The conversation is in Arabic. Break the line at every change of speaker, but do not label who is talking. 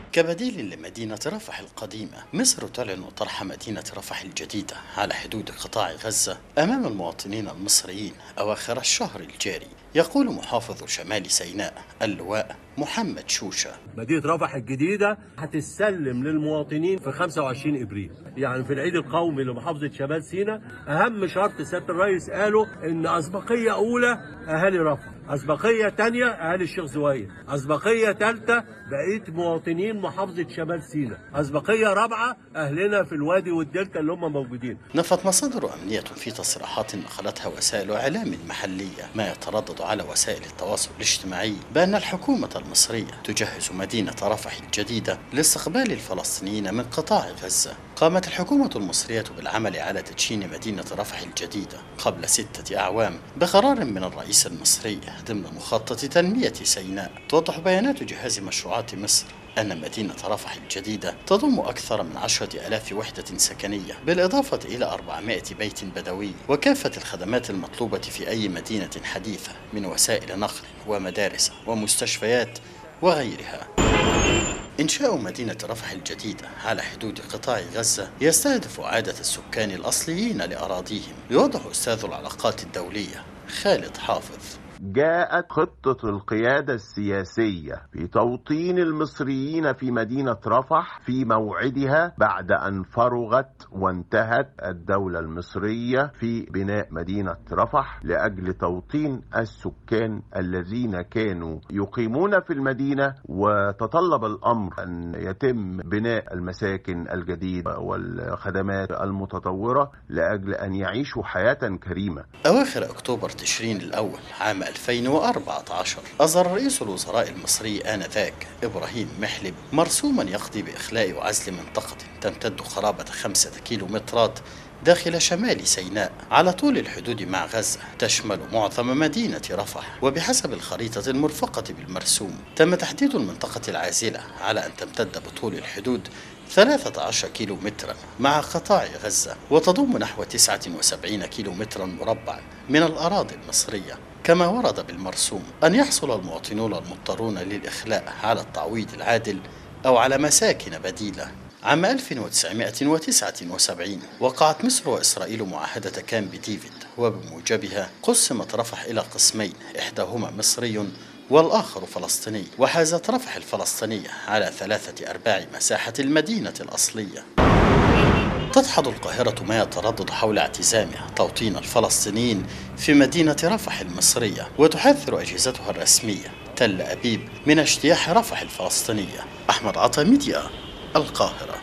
كبديل لمدينة رفح القديمة، مصر تعلن طرح مدينة رفح الجديدة على حدود قطاع غزة أمام المواطنين المصريين أواخر الشهر الجاري. يقول محافظ شمال سيناء اللواء محمد شوشة:
مدينة رفح الجديدة هتسلم للمواطنين في 25 ابريل، يعني في العيد القومي لمحافظة شمال سيناء. أهم شرط سيادة الرئيس قالوا إن أسبقية أولى أهالي رفح، أسبقية تانية أهالي الشيخ زويد، أسبقية تالتة بقية مواطنين محافظة شمال سيناء، أسبقية رابعة أهلنا في الوادي والدلتا اللي هم موجودين.
نفت مصادر أمنية في تصريحات نقلتها وسائل إعلام محلية ما يتردد على وسائل التواصل الاجتماعي بأن الحكومة المصرية تجهز مدينة رفح الجديدة لاستقبال الفلسطينيين من قطاع غزة. قامت الحكومة المصرية بالعمل على تدشين مدينة رفح الجديدة قبل 6 أعوام بقرار من الرئيس المصري ضمن مخطط تنمية سيناء. توضح بيانات جهاز مشروعات مصر أن مدينة رفح الجديدة تضم أكثر من 10,000 وحدة سكنية بالإضافة إلى 400 بيت بدوي وكافة الخدمات المطلوبة في أي مدينة حديثة من وسائل نقل ومدارس ومستشفيات وغيرها. إنشاء مدينة رفح الجديدة على حدود قطاع غزة يستهدف إعادة السكان الأصليين لأراضيهم. يوضح أستاذ العلاقات الدولية خالد حافظ:
جاءت خطة القيادة السياسية في توطين المصريين في مدينة رفح في موعدها بعد أن فرغت وانتهت الدولة المصرية في بناء مدينة رفح لأجل توطين السكان الذين كانوا يقيمون في المدينة، وتطلب الأمر أن يتم بناء المساكن الجديدة والخدمات المتطورة لأجل أن يعيشوا حياة كريمة.
أواخر أكتوبر تشرين الأول عام 2014 أصدر رئيس الوزراء المصري آنذاك إبراهيم محلب مرسوما يقضي بإخلاء وعزل منطقة تمتد قرابة 5 كيلومترات داخل شمال سيناء على طول الحدود مع غزة، تشمل معظم مدينة رفح. وبحسب الخريطة المرفقة بالمرسوم تم تحديد المنطقة العازلة على أن تمتد بطول الحدود 13 كيلومترا مع قطاع غزة، وتضم نحو 79 كيلومترا مربعا من الأراضي المصرية. كما ورد بالمرسوم أن يحصل المواطنون المضطرون للإخلاء على التعويض العادل أو على مساكن بديلة. عام 1979 وقعت مصر وإسرائيل معاهدة كامب ديفيد، وبموجبها قسمت رفح إلى قسمين، إحداهما مصري والآخر فلسطيني، وحازت رفح الفلسطينية على 3/4 مساحة المدينة الأصلية. تدحض القاهرة ما يتردد حول اعتزامها توطين الفلسطينيين في مدينة رفح المصرية، وتحذر أجهزتها الرسمية تل أبيب من اجتياح رفح الفلسطينية. أحمد عطا، ميديا، القاهرة.